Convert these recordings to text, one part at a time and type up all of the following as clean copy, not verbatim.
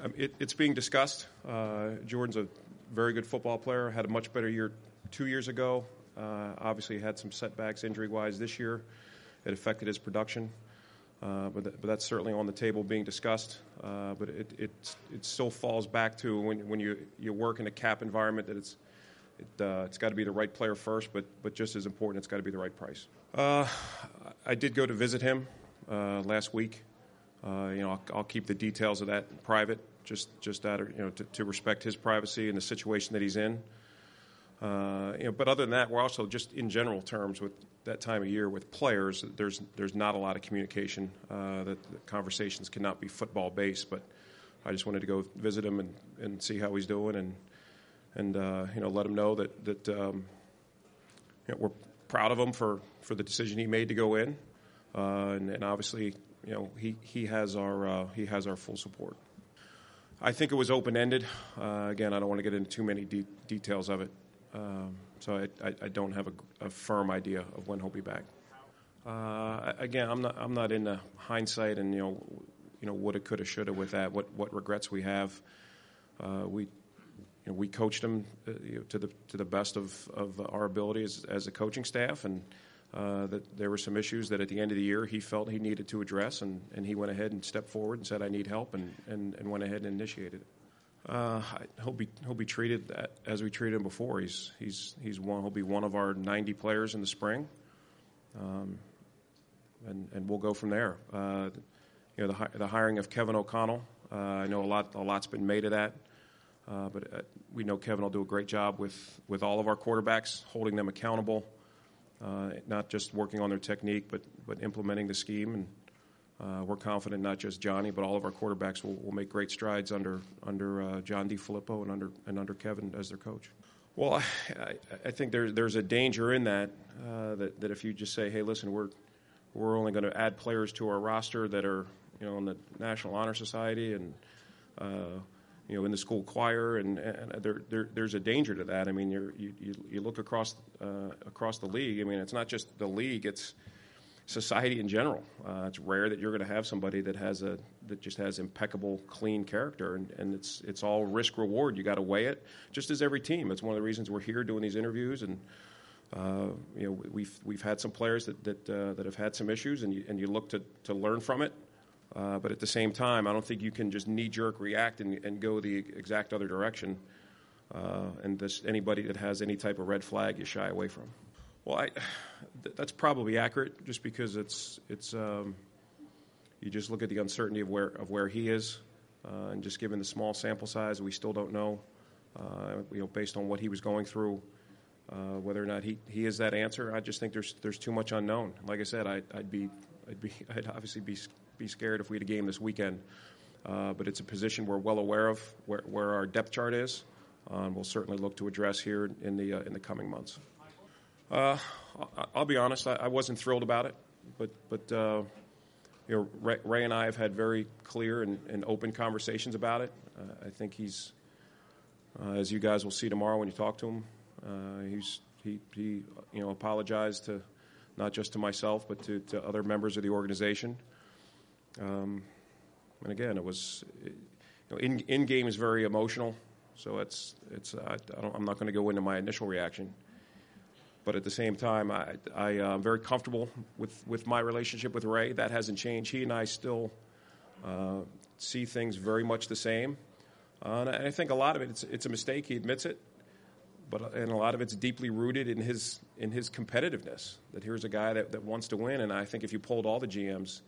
It's being discussed. Jordan's a very good football player. Had a much better year 2 years ago. Obviously had some setbacks injury-wise this year. It affected his production. But that's certainly on the table being discussed. But it still falls back to when you work in a cap environment that it's got to be the right player first, but just as important, it's got to be the right price. I did go to visit him last week. I'll keep the details of that private, just out of, to respect his privacy and the situation that he's in. But other than that, we're also just in general terms with that time of year with players. There's not a lot of communication. That the conversations cannot be football based. But I just wanted to go visit him and see how he's doing and let him know that we're proud of him for the decision he made to go in, and obviously he has our full support. I think it was open-ended. Again, I don't want to get into too many details of it. So I don't have a firm idea of when he'll be back. Again, I'm not into hindsight and woulda, coulda, shoulda with that. What regrets we have. We coached him to the best of our abilities as a coaching staff, and that there were some issues that at the end of the year he felt he needed to address, and he went ahead and stepped forward and said, "I need help," and went ahead and initiated it. He'll be treated as we treated him before. He'll be one of our 90 players in the spring, and we'll go from there. The hiring of Kevin O'Connell. I know a lot's been made of that, but we know Kevin will do a great job with all of our quarterbacks, holding them accountable, not just working on their technique, but implementing the scheme. And we're confident not just Johnny, but all of our quarterbacks will make great strides under John DeFilippo and under Kevin as their coach. Well, I think there's a danger in that if you just say, hey, listen, we're only going to add players to our roster that are in the National Honor Society and in the school choir, and there's a danger to that. I mean, you look across the league. I mean, it's not just the league; it's society in general. It's rare that you're going to have somebody that just has impeccable, clean character, and it's all risk reward. You got to weigh it, just as every team. It's one of the reasons we're here doing these interviews, and we've had some players that have had some issues, and you look to learn from it. But at the same time, I don't think you can just knee-jerk react and go the exact other direction. And anybody that has any type of red flag, you shy away from. Well, that's probably accurate, just because it's you just look at the uncertainty of where he is, and just given the small sample size, we still don't know. Based on what he was going through, whether or not he is that answer. I just think there's too much unknown. Like I said, I'd obviously be scared if we had a game this weekend, but it's a position we're well aware of where our depth chart is. We'll certainly look to address here in the coming months. I'll be honest, I wasn't thrilled about it, but Ray and I have had very clear and open conversations about it. I think he's, as you guys will see tomorrow when you talk to him, he apologized to not just to myself but to other members of the organization. And again, it was in game is very emotional, so I'm not going to go into my initial reaction. But at the same time, I am very comfortable with my relationship with Ray. That hasn't changed. He and I still see things very much the same. And I think a lot of it, it's a mistake. He admits it. And a lot of it's deeply rooted in his competitiveness. That here's a guy that wants to win. And I think if you polled all the GMs,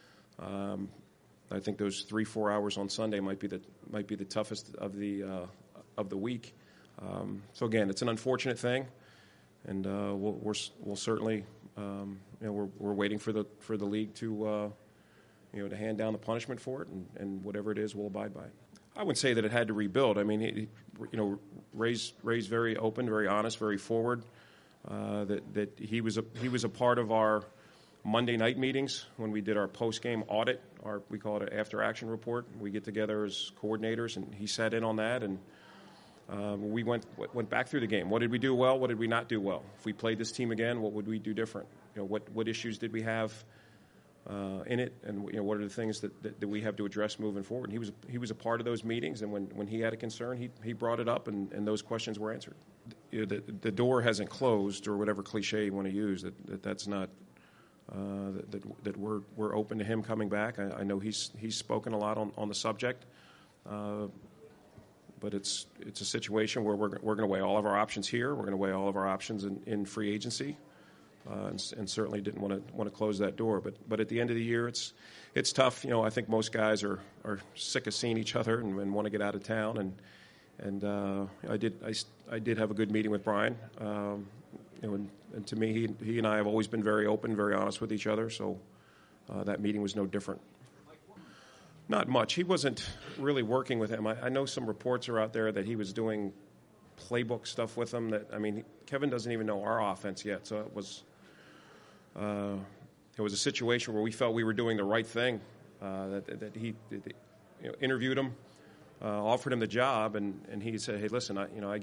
I think those 3-4 hours on Sunday might be the toughest of the week. So again, it's an unfortunate thing. And we'll certainly we're waiting for the league to to hand down the punishment for it, and whatever it is, we'll abide by it. I wouldn't say that it had to rebuild. I mean, Ray's very open, very honest, very forward. That he was a part of our Monday night meetings when we did our post-game audit, we call it an after-action report. We get together as coordinators, and he sat in on that and. We went back through the game. What did we do well? What did we not do well? If we played this team again, what would we do different? What issues did we have in it, and what are the things that we have to address moving forward. And he was a part of those meetings, and when he had a concern, he brought it up, and those questions were answered. The door hasn't closed, or whatever cliche you want to use. That's not that we're open to him coming back. I know he's spoken a lot on the subject, but it's a situation where we're going to weigh all of our options here. We're going to weigh all of our options in free agency. And certainly didn't want to close that door. But at the end of the year, it's tough. I think most guys are sick of seeing each other and want to get out of town. And I did have a good meeting with Brian. And to me, he and I have always been very open, very honest with each other. So that meeting was no different. Not much. He wasn't really working with him. I know some reports are out there that he was doing playbook stuff with him. Kevin doesn't even know our offense yet. So it was a situation where we felt we were doing the right thing. That he interviewed him, offered him the job, and he said, "Hey, listen, I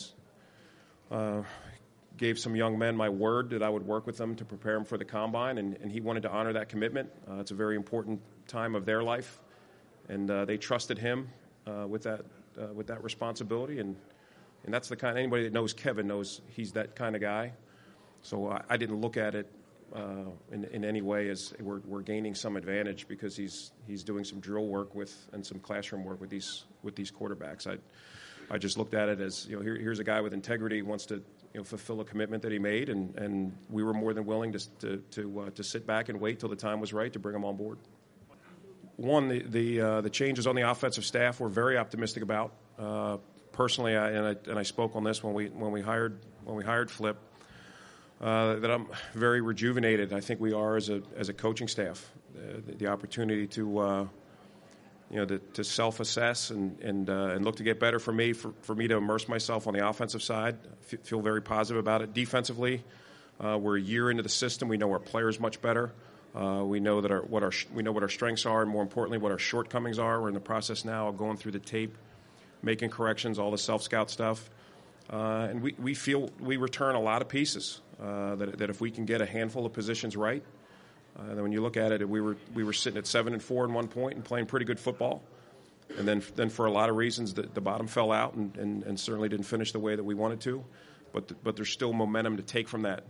gave some young men my word that I would work with them to prepare them for the combine, and he wanted to honor that commitment. It's a very important time of their life, and they trusted him with that responsibility, and that's the kind. Anybody that knows Kevin knows he's that kind of guy. So I didn't look at it in any way as we're gaining some advantage because he's doing some drill work and some classroom work with these quarterbacks. I just looked at it as here's a guy with integrity who wants to fulfill a commitment that he made, and we were more than willing to sit back and wait till the time was right to bring him on board. One, the changes on the offensive staff we're very optimistic about. Personally, I spoke on this when we hired Flip. That I'm very rejuvenated. I think we are as a coaching staff. The opportunity to self-assess and look to get better for me to immerse myself on the offensive side. Feel very positive about it. Defensively, we're a year into the system. We know our players much better. We know what our strengths are, and more importantly, what our shortcomings are. We're in the process now of going through the tape, making corrections, all the self-scout stuff. And we feel we return a lot of pieces that if we can get a handful of positions right, then when you look at it, we were sitting at 7-4 at one point and playing pretty good football, and then for a lot of reasons the bottom fell out and certainly didn't finish the way that we wanted to, but there's still momentum to take from that,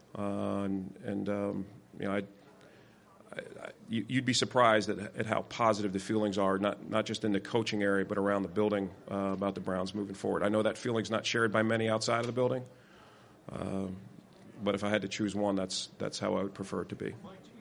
you'd be surprised at how positive the feelings are, not just in the coaching area, but around the building about the Browns moving forward. I know that feeling's not shared by many outside of the building, but if I had to choose one, that's how I would prefer it to be.